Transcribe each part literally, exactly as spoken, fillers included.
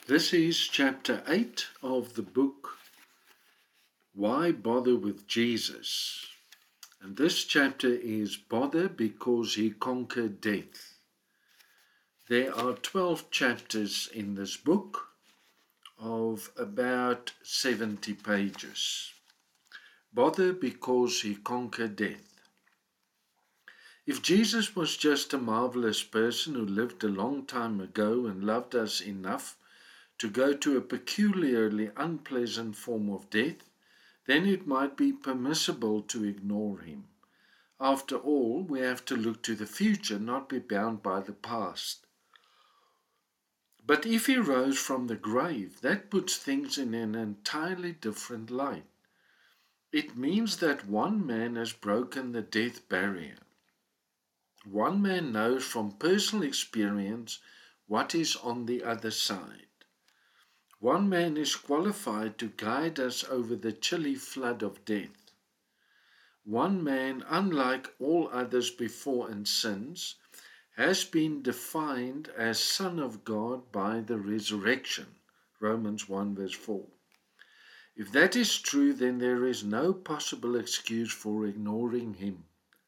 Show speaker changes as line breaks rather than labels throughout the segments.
This is chapter eight of the book, Why Bother with Jesus? And this chapter is Bother because he conquered death. There are twelve chapters in this book of about seventy pages. Bother because he conquered death. If Jesus was just a marvelous person who lived a long time ago and loved us enough to go to a peculiarly unpleasant form of death, then it might be permissible to ignore him. After all, we have to look to the future, not be bound by the past. But if he rose from the grave, that puts things in an entirely different light. It means that one man has broken the death barrier. One man knows from personal experience what is on the other side. One man is qualified to guide us over the chilly flood of death. One man, unlike all others before and since, has been defined as Son of God by the resurrection. Romans one verse four. If that is true, then there is no possible excuse for ignoring him.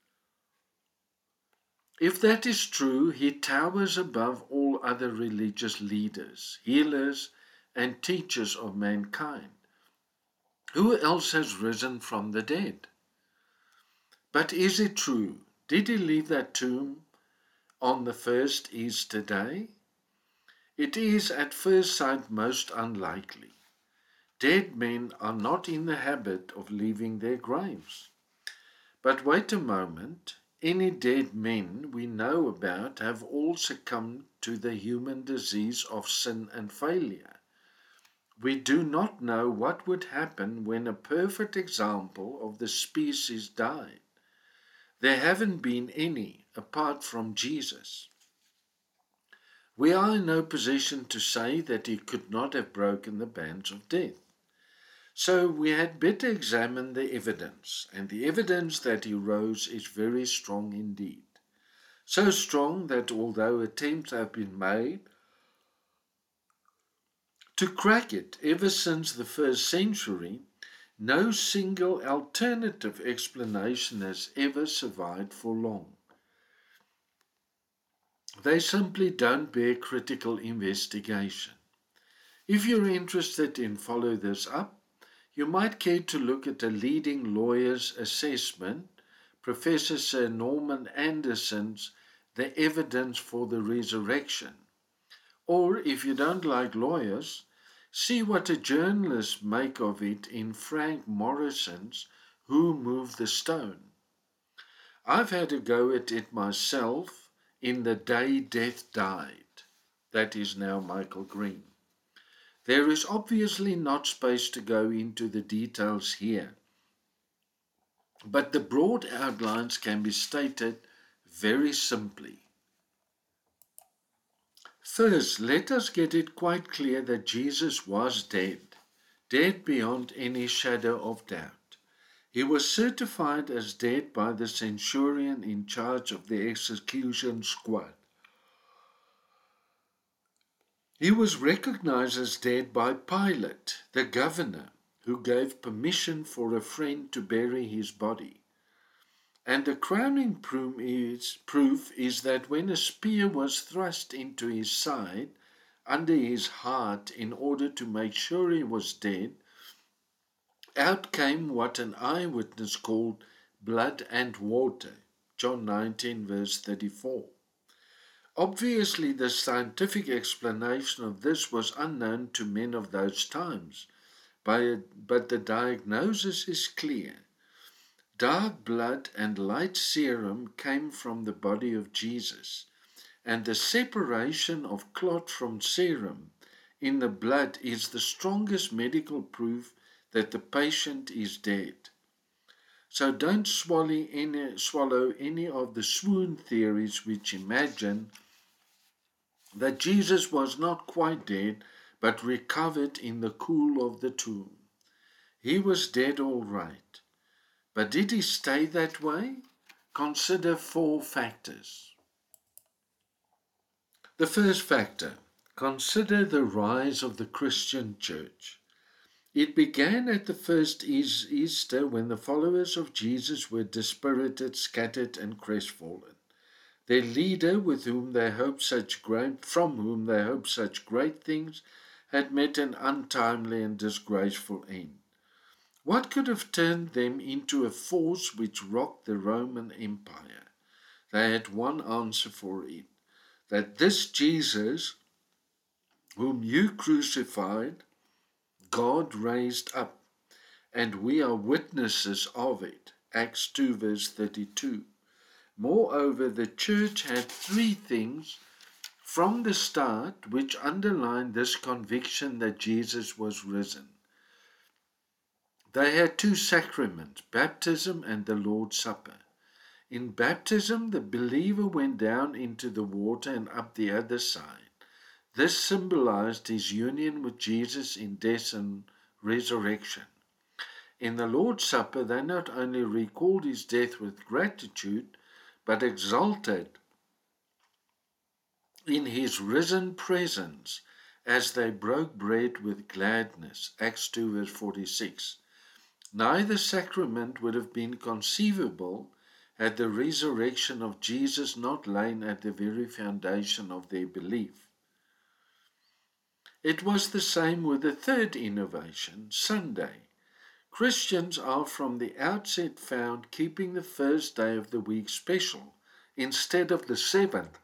If that is true, he towers above all other religious leaders, healers, and teachers of mankind. Who else has risen from the dead? But is it true? Did he leave that tomb on the first Easter day? It is at first sight most unlikely. Dead men are not in the habit of leaving their graves. But wait a moment. Any dead men we know about have all succumbed to the human disease of sin and failure. We do not know what would happen when a perfect example of the species died. There haven't been any apart from Jesus. We are in no position to say that he could not have broken the bands of death. So we had better examine the evidence, and the evidence that he rose is very strong indeed. So strong that although attempts have been made to crack it ever since the first century, no single alternative explanation has ever survived for long. They simply don't bear critical investigation. If you're interested in follow this up, you might care to look at a leading lawyer's assessment, Professor Sir Norman Anderson's The Evidence for the Resurrection. Or, if you don't like lawyers, see what a journalist make of it in Frank Morrison's Who Moved the Stone. I've had a go at it myself in The Day Death Died. That is now Michael Green. There is obviously not space to go into the details here, but the broad outlines can be stated very simply. First, let us get it quite clear that Jesus was dead, dead beyond any shadow of doubt. He was certified as dead by the centurion in charge of the execution squad. He was recognized as dead by Pilate, the governor, who gave permission for a friend to bury his body. And the crowning proof is, proof is that when a spear was thrust into his side, under his heart, in order to make sure he was dead, out came what an eyewitness called blood and water, John nineteen verse thirty-four. Obviously, the scientific explanation of this was unknown to men of those times, but the diagnosis is clear. Dark blood and light serum came from the body of Jesus, and the separation of clot from serum in the blood is the strongest medical proof that the patient is dead. So don't swallow any, swallow any of the swoon theories which imagine that Jesus was not quite dead, but recovered in the cool of the tomb. He was dead all right. But did he stay that way? Consider four factors. The first factor, Consider the rise of the Christian church. It began at the first Easter when the followers of Jesus were dispirited, scattered, and crestfallen. Their leader, with whom they hoped such great, from whom they hoped such great things, had met an untimely and disgraceful end. What could have turned them into a force which rocked the Roman Empire? They had one answer for it, that this Jesus, whom you crucified, God raised up, and we are witnesses of it. Acts two verse thirty-two. Moreover, the church had three things from the start which underlined this conviction that Jesus was risen. They had two sacraments, baptism and the Lord's Supper. In baptism, the believer went down into the water and up the other side. This symbolized his union with Jesus in death and resurrection. In the Lord's Supper, they not only recalled his death with gratitude, but exulted in his risen presence as they broke bread with gladness. Acts two verse forty-six. Neither sacrament would have been conceivable had the resurrection of Jesus not lain at the very foundation of their belief. It was the same with the third innovation, Sunday. Christians are from the outset found keeping the first day of the week special instead of the seventh,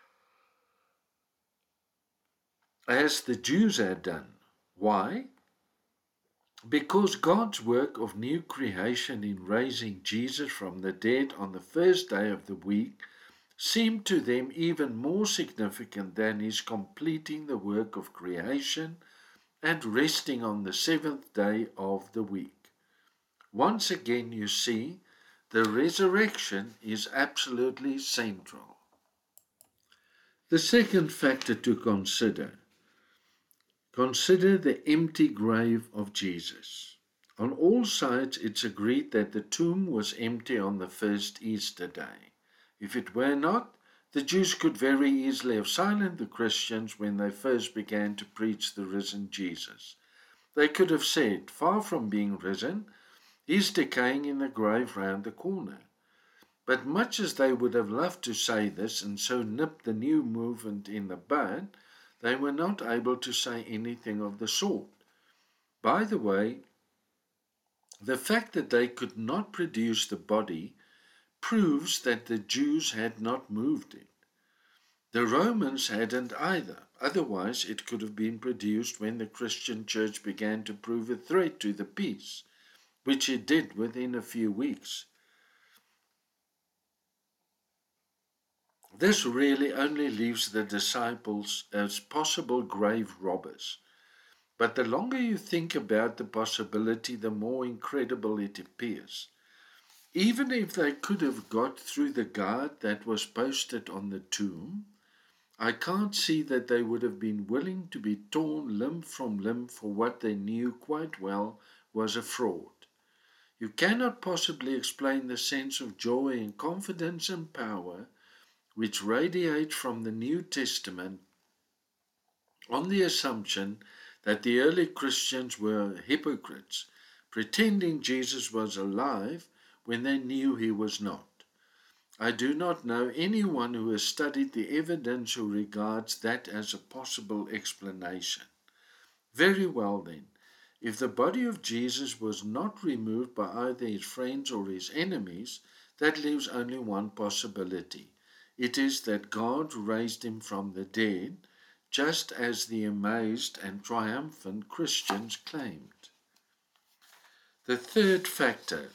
as the Jews had done. Why? Because God's work of new creation in raising Jesus from the dead on the first day of the week seemed to them even more significant than his completing the work of creation and resting on the seventh day of the week. Once again, you see, the resurrection is absolutely central. The second factor to consider. Consider the empty grave of Jesus. On all sides, it's agreed that the tomb was empty on the first Easter day. If it were not, the Jews could very easily have silenced the Christians when they first began to preach the risen Jesus. They could have said, far from being risen, he's decaying in the grave round the corner. But much as they would have loved to say this and so nip the new movement in the bud, they were not able to say anything of the sort. By the way, the fact that they could not produce the body proves that the Jews had not moved it. The Romans hadn't either. Otherwise, it could have been produced when the Christian church began to prove a threat to the peace, which it did within a few weeks. This really only leaves the disciples as possible grave robbers. But the longer you think about the possibility, the more incredible it appears. Even if they could have got through the guard that was posted on the tomb, I can't see that they would have been willing to be torn limb from limb for what they knew quite well was a fraud. You cannot possibly explain the sense of joy and confidence and power which radiate from the New Testament on the assumption that the early Christians were hypocrites, pretending Jesus was alive when they knew he was not. I do not know anyone who has studied the evidence who regards that as a possible explanation. Very well then, if the body of Jesus was not removed by either his friends or his enemies, that leaves only one possibility. It is that God raised him from the dead, just as the amazed and triumphant Christians claimed. The third factor.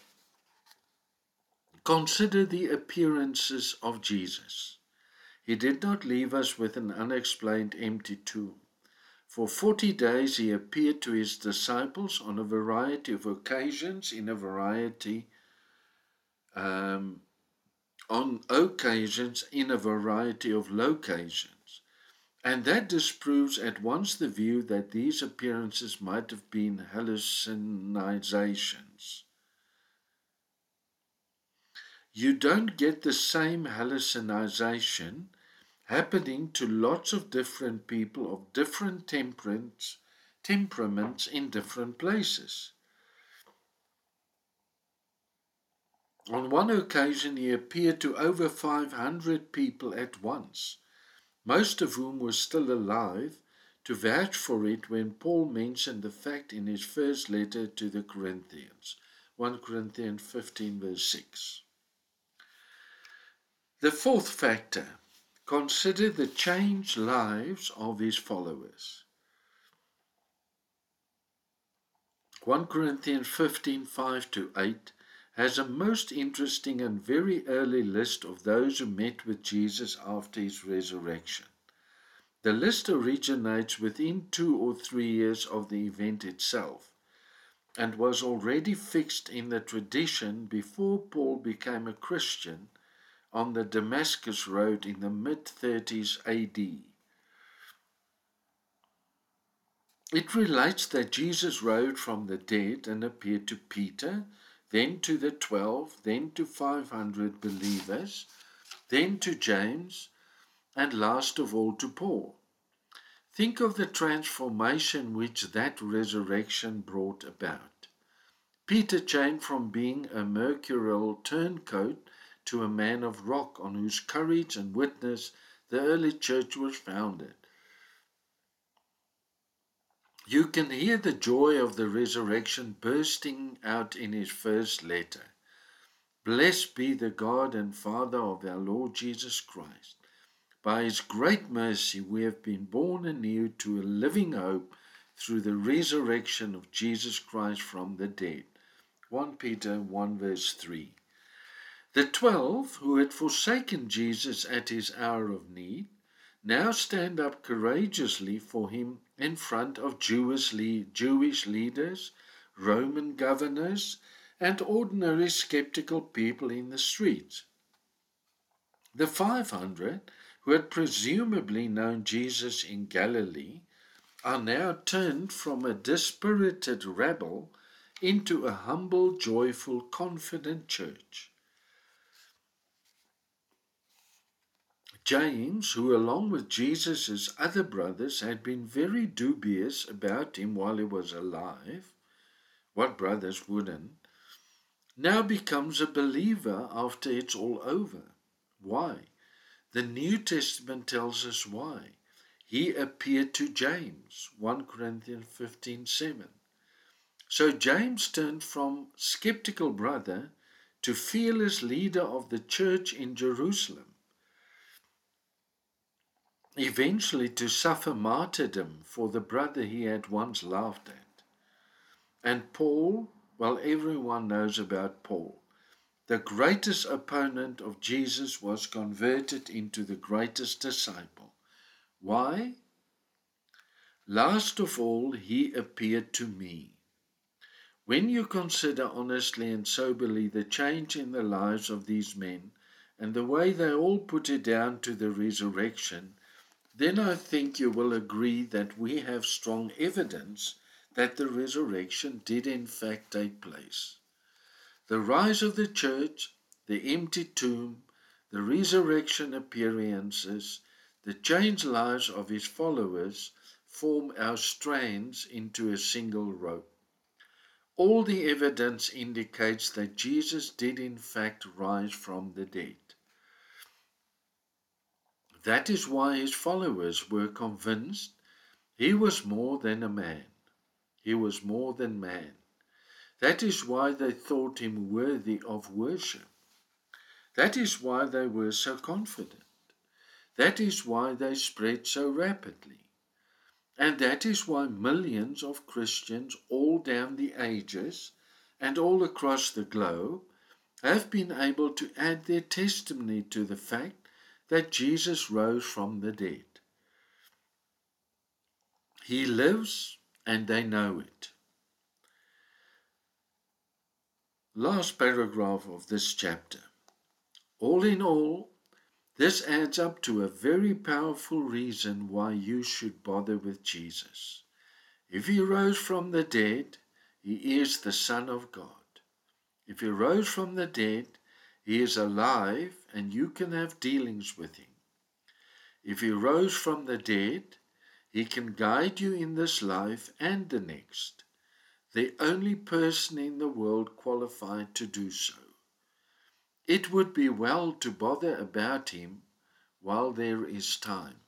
Consider the appearances of Jesus. He did not leave us with an unexplained empty tomb. For forty days he appeared to his disciples on a variety of occasions, in a variety, um, on occasions, in a variety of locations. And that disproves at once the view that these appearances might have been hallucinations. You don't get the same hallucination happening to lots of different people of different temperaments, temperaments in different places. On one occasion, he appeared to over five hundred people at once, most of whom were still alive, to vouch for it when Paul mentioned the fact in his first letter to the Corinthians, First Corinthians fifteen, verse six. The fourth factor, consider the changed lives of his followers. First Corinthians fifteen, five to eight has a most interesting and very early list of those who met with Jesus after his resurrection. The list originates within two or three years of the event itself and was already fixed in the tradition before Paul became a Christian on the Damascus Road in the mid thirties A D. It relates that Jesus rose from the dead and appeared to Peter, then to the twelve, then to five hundred believers, then to James, and last of all to Paul. Think of the transformation which that resurrection brought about. Peter changed from being a mercurial turncoat to a man of rock on whose courage and witness the early church was founded. You can hear the joy of the resurrection bursting out in his first letter. Blessed be the God and Father of our Lord Jesus Christ. By his great mercy we have been born anew to a living hope through the resurrection of Jesus Christ from the dead. First Peter one verse three. The twelve, who had forsaken Jesus at his hour of need, now stand up courageously for him in front of Jewish, Jewish leaders, Roman governors, and ordinary skeptical people in the streets. The five hundred, who had presumably known Jesus in Galilee, are now turned from a dispirited rabble into a humble, joyful, confident church. James, who along with Jesus' other brothers had been very dubious about him while he was alive, what brothers wouldn't, now becomes a believer after it's all over. Why? The New Testament tells us why. He appeared to James, First Corinthians fifteen, seven. So James turned from skeptical brother to fearless leader of the church in Jerusalem, eventually to suffer martyrdom for the brother he had once laughed at. And Paul, well, everyone knows about Paul. The greatest opponent of Jesus was converted into the greatest disciple. Why? Last of all, he appeared to me. When you consider honestly and soberly the change in the lives of these men and the way they all put it down to the resurrection, then I think you will agree that we have strong evidence that the resurrection did in fact take place. The rise of the church, the empty tomb, the resurrection appearances, the changed lives of his followers form our strands into a single rope. All the evidence indicates that Jesus did in fact rise from the dead. That is why his followers were convinced he was more than a man. He was more than man. That is why they thought him worthy of worship. That is why they were so confident. That is why they spread so rapidly. And that is why millions of Christians all down the ages and all across the globe have been able to add their testimony to the fact that Jesus rose from the dead. He lives and they know it. Last paragraph of this chapter. All in all, this adds up to a very powerful reason why you should bother with Jesus. If he rose from the dead, he is the Son of God. If he rose from the dead, he is alive and you can have dealings with him. If he rose from the dead, he can guide you in this life and the next, the only person in the world qualified to do so. It would be well to bother about him while there is time.